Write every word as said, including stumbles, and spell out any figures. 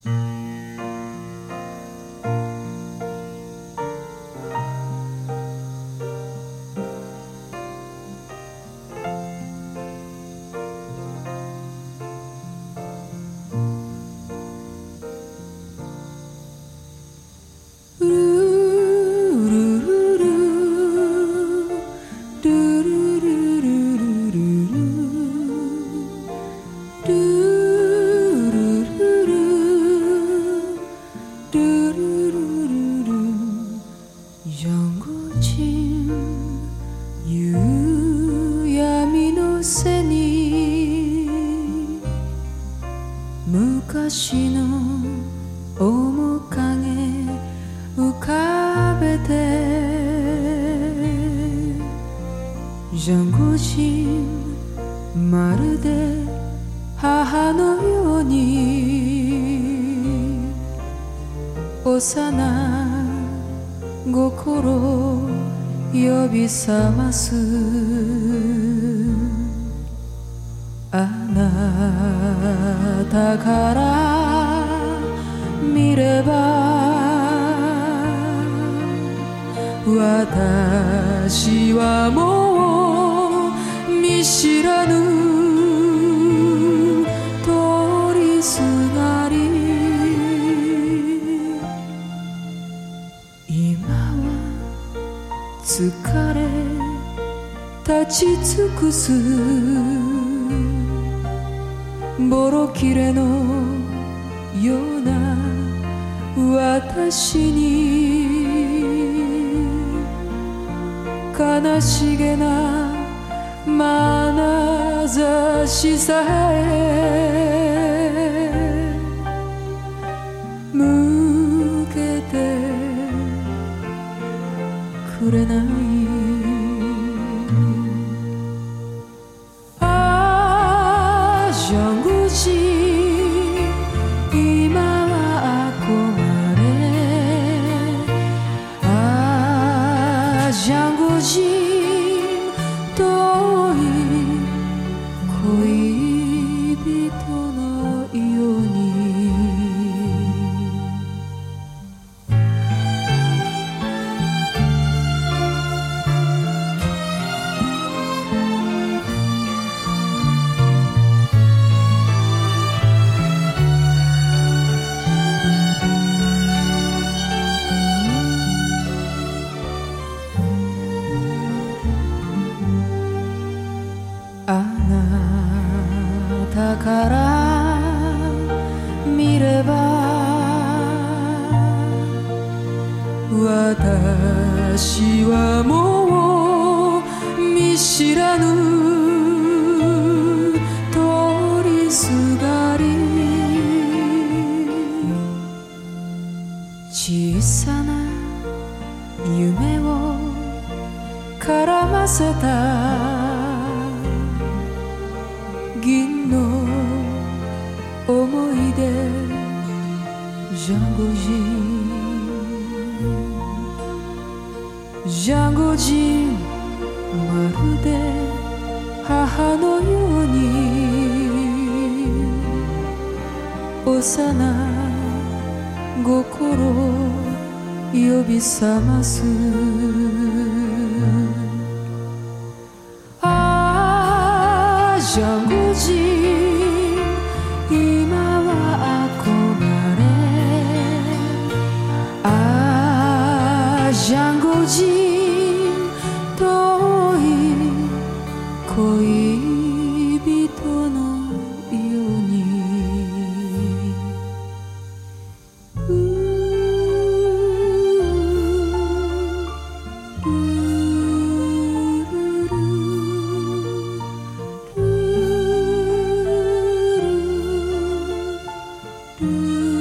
昔の面影浮かべてジャンゴ人まるで母のように幼心呼び覚ますあなたから見れば私はもう見知らぬ通りすがり今は疲れ立ち尽くすボロ切れのような私に悲しげな眼差しさえ向けてくれない今は憧れああジャンゴ人遠い恋人のようにあなたから見れば私はもう見知らぬ通りすがり小さな夢を絡ませた銀の思い出ジャンゴ人ジャンゴ人まるで母のように幼心呼び覚ますジャンゴ人今は憧れああジャンゴ人遠い恋人のようにMm-hmm.